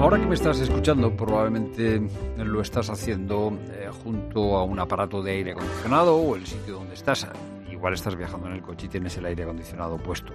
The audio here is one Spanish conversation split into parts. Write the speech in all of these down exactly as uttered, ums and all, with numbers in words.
Ahora que me estás escuchando, probablemente lo estás haciendo eh, junto a un aparato de aire acondicionado o el sitio donde estás. Igual estás viajando en el coche y tienes el aire acondicionado puesto.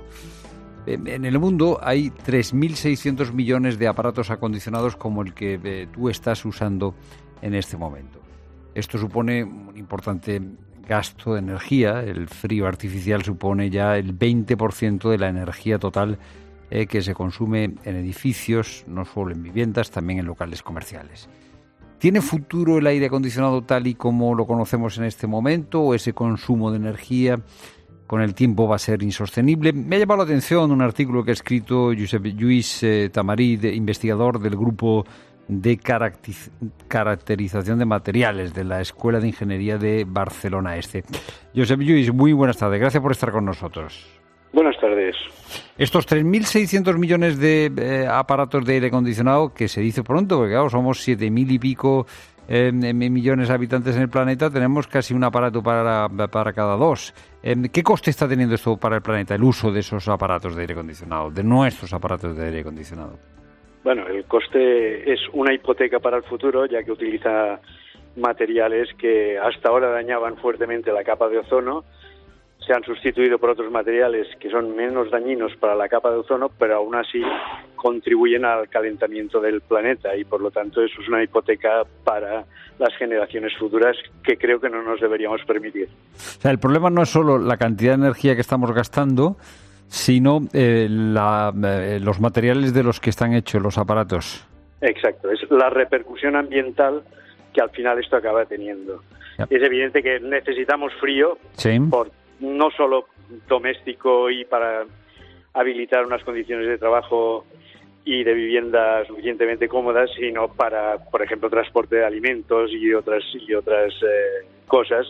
En el mundo hay tres mil seiscientos millones de aparatos acondicionados como el que eh, tú estás usando en este momento. Esto supone un importante gasto de energía. El frío artificial supone ya el veinte por ciento de la energía total eh, que se consume en edificios, no solo en viviendas, también en locales comerciales. ¿Tiene futuro el aire acondicionado tal y como lo conocemos en este momento, o ese consumo de energía con el tiempo va a ser insostenible? Me ha llamado la atención un artículo que ha escrito Josep Lluís eh, Tamarit, investigador del grupo de caracterización de materiales de la Escuela de Ingeniería de Barcelona Este. Josep Lluís, muy buenas tardes. Gracias por estar con nosotros. Buenas tardes. Estos tres mil seiscientos millones de eh, aparatos de aire acondicionado, que se dice pronto, porque claro, somos siete mil y pico eh, millones de habitantes en el planeta, tenemos casi un aparato para, para cada dos. Eh, ¿Qué coste está teniendo esto para el planeta, el uso de esos aparatos de aire acondicionado, de nuestros aparatos de aire acondicionado? Bueno, el coste es una hipoteca para el futuro, ya que utiliza materiales que hasta ahora dañaban fuertemente la capa de ozono. Se han sustituido por otros materiales que son menos dañinos para la capa de ozono, pero aún así contribuyen al calentamiento del planeta, y por lo tanto eso es una hipoteca para las generaciones futuras que creo que no nos deberíamos permitir. O sea, el problema no es solo la cantidad de energía que estamos gastando, sino eh, la, eh, los materiales de los que están hechos los aparatos. Exacto, es la repercusión ambiental que al final esto acaba teniendo. Yep. Es evidente que necesitamos frío, sí, por no solo doméstico y para habilitar unas condiciones de trabajo y de vivienda suficientemente cómodas, sino para, por ejemplo, transporte de alimentos y otras y otras eh, cosas,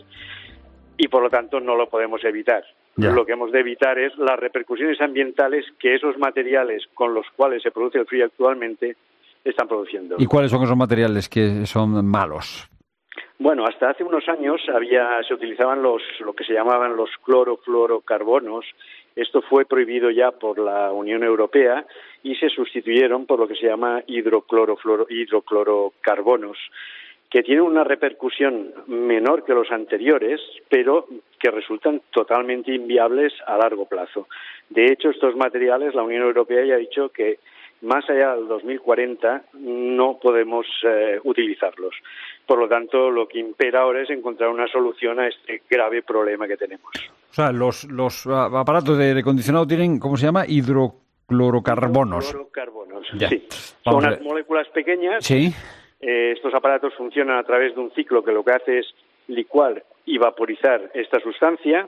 y por lo tanto no lo podemos evitar. Ya. Lo que hemos de evitar es las repercusiones ambientales que esos materiales con los cuales se produce el frío actualmente están produciendo. ¿Y cuáles son esos materiales que son malos? Bueno, hasta hace unos años había se utilizaban los lo que se llamaban los clorofluorocarbonos. Esto fue prohibido ya por la Unión Europea y se sustituyeron por lo que se llama hidroclorofluoro, hidroclorocarbonos, que tienen una repercusión menor que los anteriores, pero que resultan totalmente inviables a largo plazo. De hecho, estos materiales, la Unión Europea ya ha dicho que más allá del dos mil cuarenta no podemos eh, utilizarlos. Por lo tanto, lo que impera ahora es encontrar una solución a este grave problema que tenemos. O sea, los, los aparatos de aire acondicionado tienen, ¿cómo se llama? Hidroclorocarbonos. Hidroclorocarbonos, ya. Sí. Son unas ver. moléculas pequeñas. Sí. Eh, estos aparatos funcionan a través de un ciclo que lo que hace es licuar y vaporizar esta sustancia.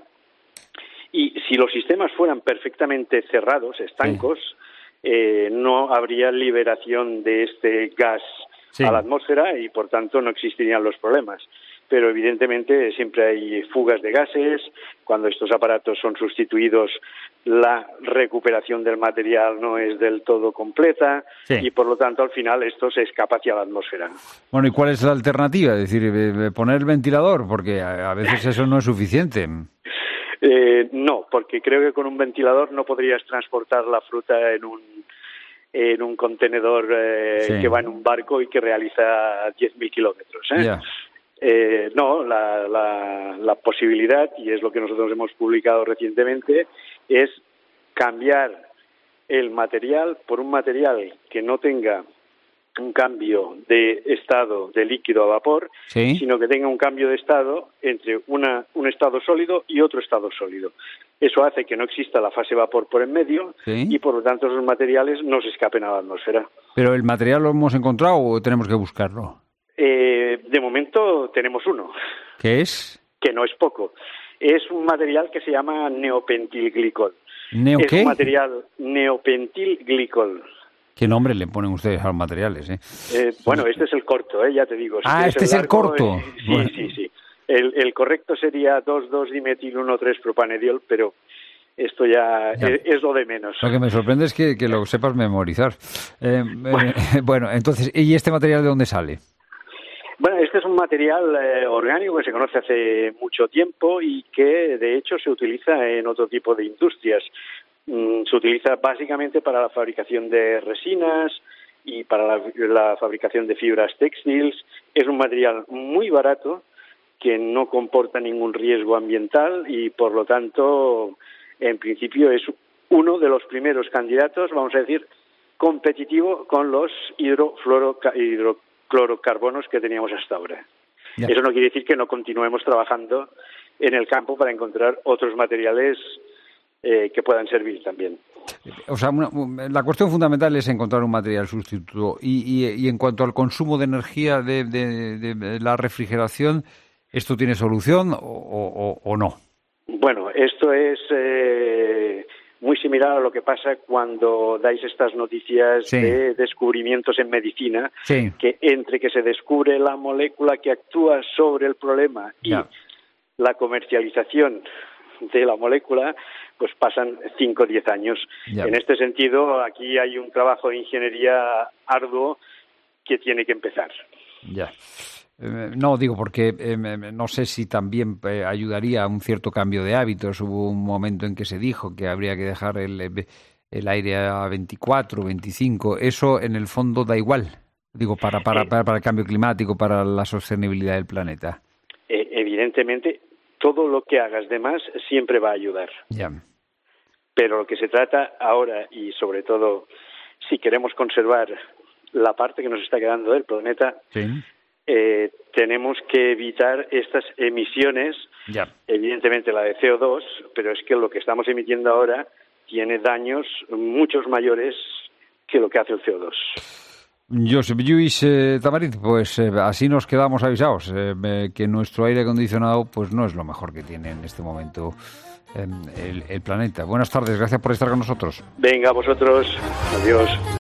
Y si los sistemas fueran perfectamente cerrados, estancos, sí. Eh, no habría liberación de este gas sí. a la atmósfera y, por tanto, no existirían los problemas. Pero, evidentemente, siempre hay fugas de gases. Cuando estos aparatos son sustituidos, la recuperación del material no es del todo completa sí. y, por lo tanto, al final esto se escapa hacia la atmósfera. Bueno, ¿y cuál es la alternativa? Es decir, poner el ventilador, porque a veces eso no es suficiente. Eh, no, porque creo que con un ventilador no podrías transportar la fruta en un en un contenedor eh, sí. que va en un barco y que realiza diez mil kilómetros. ¿eh? Yeah. Eh, no, la, la, la posibilidad, y es lo que nosotros hemos publicado recientemente, es cambiar el material por un material que no tenga un cambio de estado de líquido a vapor, ¿sí? sino que tenga un cambio de estado entre una, un estado sólido y otro estado sólido. Eso hace que no exista la fase vapor por en medio ¿Sí? y, por lo tanto, esos materiales no se escapen a la atmósfera. ¿Pero el material lo hemos encontrado o tenemos que buscarlo? Eh, de momento tenemos uno. ¿Qué es? Que no es poco. Es un material que se llama neopentilglicol. ¿Neo es qué? un material neopentilglicol. ¿Qué nombre le ponen ustedes a los materiales? Eh? Eh, bueno, este es el corto, eh, ya te digo. Si ah, este el es largo, el corto. Eh, sí, bueno. sí, sí. El, el correcto sería dos dos dimetil uno tres propanediol, pero esto ya, ya. Es, es lo de menos. Lo que me sorprende es que, que lo sepas memorizar. Eh, bueno. Eh, bueno, entonces, ¿y este material de dónde sale? Bueno, este es un material eh, orgánico que se conoce hace mucho tiempo y que, de hecho, se utiliza en otro tipo de industrias. Mm, se utiliza básicamente para la fabricación de resinas, y para la, la fabricación de fibras textiles. Es un material muy barato que no comporta ningún riesgo ambiental y, por lo tanto, en principio es uno de los primeros candidatos, vamos a decir, competitivo con los hidrofluoro, hidroclorocarbonos que teníamos hasta ahora. Ya. Eso no quiere decir que no continuemos trabajando en el campo para encontrar otros materiales eh, que puedan servir también. O sea, una, la cuestión fundamental es encontrar un material sustituto. Y, y, y en cuanto al consumo de energía de, de, de, de la refrigeración, ¿esto tiene solución o, o, o no? Bueno, esto es eh, muy similar a lo que pasa cuando dais estas noticias sí. de descubrimientos en medicina, sí. que entre que se descubre la molécula que actúa sobre el problema y ya. la comercialización de la molécula, pues pasan cinco o diez años. Ya. En este sentido, aquí hay un trabajo de ingeniería arduo que tiene que empezar. Ya. Eh, no, digo porque eh, no sé si también eh, ayudaría a un cierto cambio de hábitos. Hubo un momento en que se dijo que habría que dejar el, el aire a veinticuatro, veinticinco. Eso, en el fondo, da igual. Digo, para, para, para, para el cambio climático, para la sostenibilidad del planeta. Eh, evidentemente, todo lo que hagas de más siempre va a ayudar. Ya. Pero lo que se trata ahora, y sobre todo si queremos conservar la parte que nos está quedando del planeta, sí. eh, tenemos que evitar estas emisiones, ya. evidentemente la de C O dos, pero es que lo que estamos emitiendo ahora tiene daños muchos mayores que lo que hace el C O dos. Josep Lluís eh, Tamarit, pues eh, así nos quedamos avisados, eh, que nuestro aire acondicionado pues no es lo mejor que tiene en este momento eh, el, el planeta. Buenas tardes, gracias por estar con nosotros. Venga, vosotros, adiós.